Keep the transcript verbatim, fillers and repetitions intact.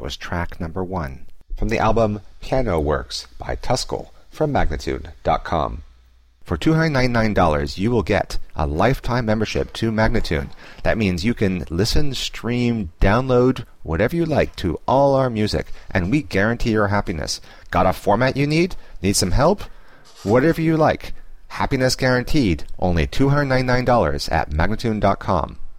was track number one from the album Piano Works by Tuskel from Magnitude dot com. For two hundred ninety-nine dollars, you will get a lifetime membership to Magnitude. That means you can listen, stream, download, whatever you like to all our music, and we guarantee your happiness. Got a format you need? Need some help? Whatever you like. Happiness guaranteed. Only two hundred ninety-nine dollars at Magnitude dot com.